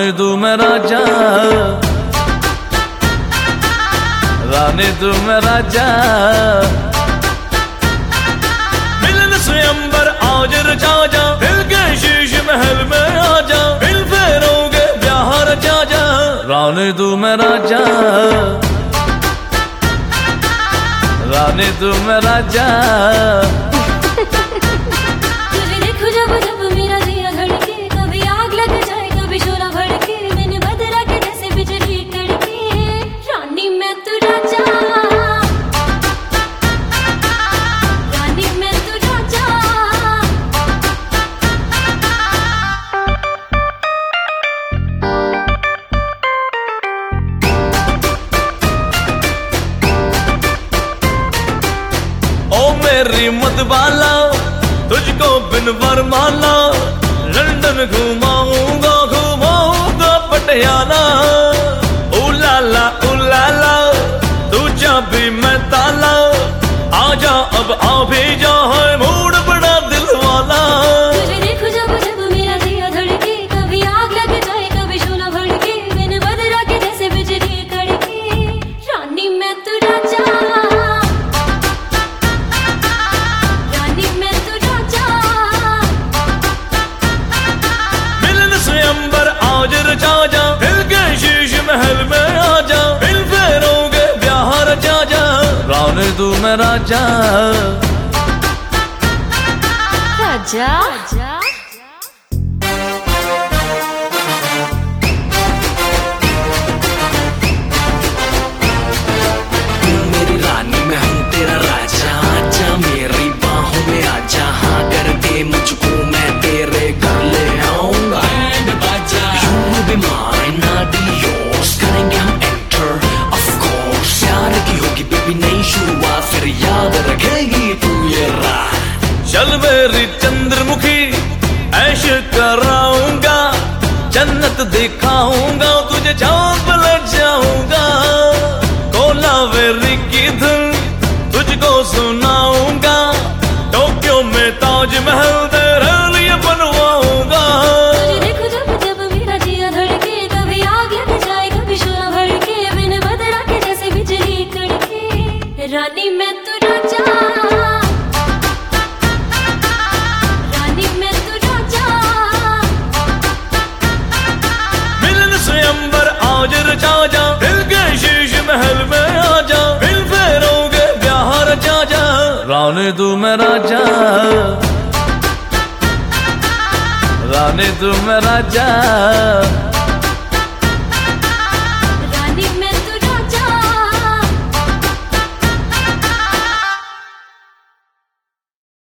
रानी तू मैं राजा, रानी तू मैं राजा। मिलन से अंबर आज रचा जा, दिल के शीश महल में आ जा, दिल फेरोगे ब्याह रचा जा। रानी तू मैं राजा, रानी तू मैं राजा। तुझे देखूं जब जब मेरा दिया धड़के, कभी आग लग जाए कभी शोला भड़के, मैंने बदला के जैसे बिजली कड़के। रानी मैं तू राजा, रानी मैं तू राजा। ओ मेरी मतवाला तुझको बिन वरमाला, लंदन घुमाऊंगा घुमाऊंगा पटियाला। उलाला तू चाबी मैं ताला, आजा अब आ भी जा, है मूड बड़ा दिल वाला। तुझे देखूं जब जब मेरा दिया धड़के, कभी आग लग जाए कभी शोला भड़के, मैंने बदला के जैसे बिजली कड़के। रानी मैं तू राजा, रानी मैं तू राजा। मिलन से अंबर आज रचा जा, दिल के शीश महल में आ जा, दिल फेरोगे ब्याह रचा जा। रानी तू मैं राजा, राजा। मेरी रानी मैं हूँ तेरा राजा, आजा मेरी बाहों में आजा, हाँ करके मुझको मैं तेरे घर ले आऊंगा। You will be mine, I'll be yours, करेंगे हम enter, of course। प्यार की होगी बेबी नई शुरुआत, फिर याद रखेगी तू ये रात। चल मेरी चंद्रमुखी ऐश कराऊंगा, जन्नत दिखाऊंगा तुझे, चाँद लग जाऊंगा। कोलावेरी की धुन तुझको सुनाऊंगा, टोक्यो में ताजमहल तेरे लिए बनवाऊंगा। तुझे देखूं जब जब मेरा दिया धड़के, कभी आग लग जाए कभी शोला भड़के, मैंने बदला के जैसे बिजली कड़के। रानी मैं तू राजा, रानी मैं तू राजा। मिलन से अंबर आज रचा जा, दिल के शीश महल में आ जा, दिल फेरोगे ब्याह रचा जा। रानी तू मैं राजा, रानी तू मैं राजा।